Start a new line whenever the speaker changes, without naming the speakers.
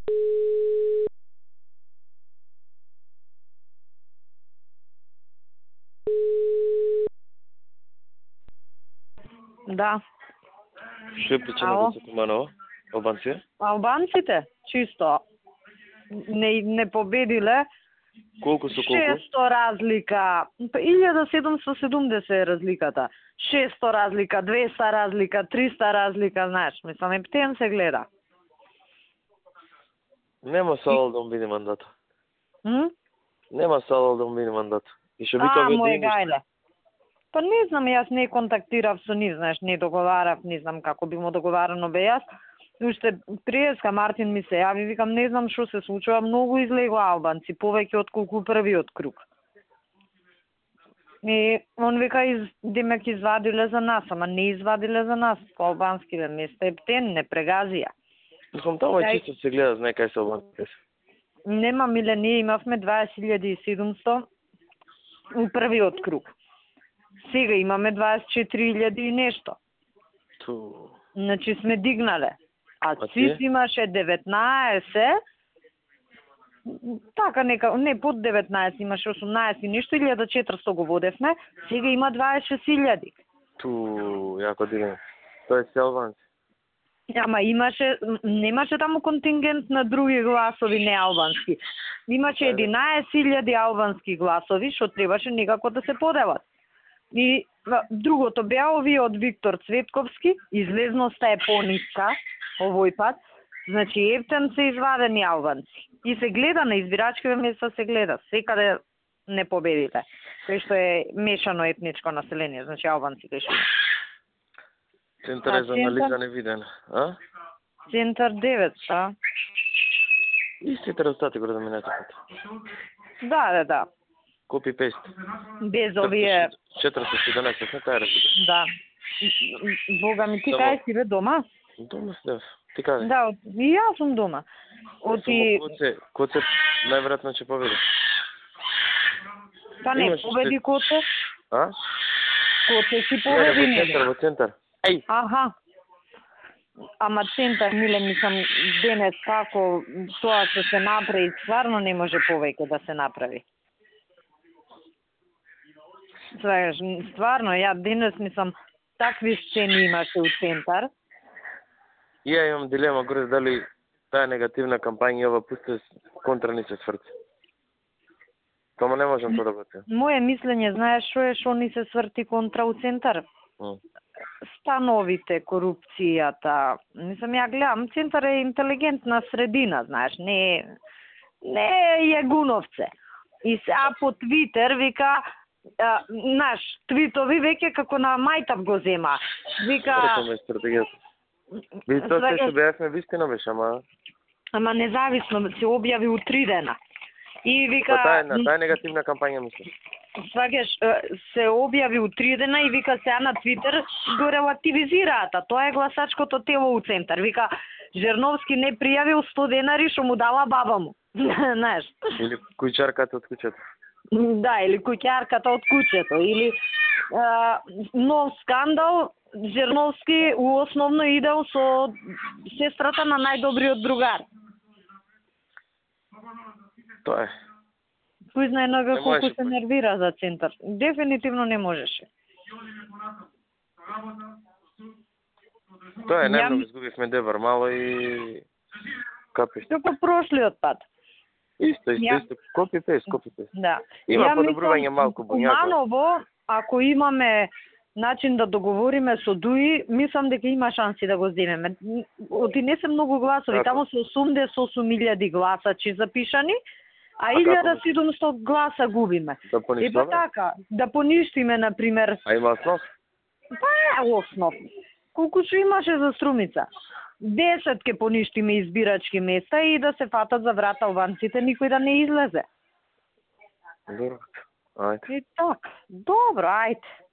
Да.
Што е причина да се туманува? Албанците?
Албанците? Чисто. Не победиле.
Колку со колку?
600 разлика. 1770 е разликата. 600 разлика, 200 разлика, 300 разлика, знаеш. Мислам, ептен се гледа.
Нема салал да му биде мандат. Нема салал да му биде мандат. И што вика
му е гајле. Па не знам, јас не контактирав со нив, знаеш, не договарав, не знам како би му договарано бе јас. Уште преска Мартин ми се јави, викам, не знам што се случува, многу излегоа албанци, повеќе отколку првиот круг. И он вика, демек извадиле за нас, ама не извадиле за нас, по албанските места, ептен, не прегазија.
Мислам, тамо чисто се гледа, знае кај се албанците.
Нема, миле, ние имавме 20.700 у првиот круг. Сега имаме 24.000 и нешто. Значи сме дигнале. А ЦИС имаше 19, така нека, не под 19, имаше 18 и нешто, 1400 го водевме, сега има 26.000.
Јако дигна. Тоа е се албанци.
Ама немаше таму контингент на други гласови не албански. Имаше 11.000 албански гласови, што требаше некако да се поделат. И другото беа овие од Виктор Цветковски, излезноста е пониска овој пат, значи ептен се извадени албанци. И се гледа на избирачките места, се гледа, секаде не победите. Кај што е мешано етничко население, значи албанци кај што.
Центар е за анализа невиден, а?
Центар 9, а?
Истите резултати го да минете пат.
Да.
Копи-пейст.
Без овие...
417, не тај резултат.
Да. Бога ми, ти кај си бе дома?
Дома се, ти каде?
Да, и јас сум дома.
Коце најверојатно ќе победи.
Па не, победи Коце.
А?
Коце си победи.
Во центар. Еј!
Аха. Ама центар, миле, мислам, денес како тоа што се направи, стварно не може повеќе да се направи. Стварно, ја денес мислам, такви сцени имаше у центар.
Ја имам дилема горе дали таа негативна кампања ова пусте контра ни се сврти. Тома не можам тоа да го кажам.
Моје мислење, знаеш што е што ни се сврти контра у центар? Становите, корупцијата. Мислам, ја гледам, центар е интелигентна средина, знаеш, не е јагуновце. И сега по Твитер вика, наш твитови веќе како на мајтав го зема. Вика...
Ви тоа што беавме вистина беше, ама...
Ама независно се објави у 3 дена. И вика...
Таа е негативна кампања, мислам.
Свагеш, се објави у 3 дена и вика сега на Твитер го релативизираат, а тоа е гласачкото тело у центар. Вика, Жерновски не пријавил 100 денари што му дала баба му. Знаеш?
Или куќарката од куќето.
Да, или куќарката од куќето. Или нов скандал, Жерновски у основно идел со сестрата на најдобриот другар.
Тоа е.
Кој знае нога колку се нервира за центар. Дефинитивно не можеше.
Тоа е, најмногу изгубивме Дебар мало и Капи.
Што по прошлиот пат.
Исто, копи-пейст.
Да.
Има подобрување малку Буњаков.
Уманово, ако имаме начин да договориме со Дуи, мислам дека има шанси да го земеме. Одинесе многу гласови, таму се 88.000 гласачи запишани, а 1700 гласа губиме.
Да поништиме?
Епа така, да поништиме, например...
А има основ?
Па е основ. Колку што имаше за Струмица? 10 ке поништиме избирачки места и да се фатат за врат албанците, никој да не излезе.
Добро, ајде.
И така, добро, ајде.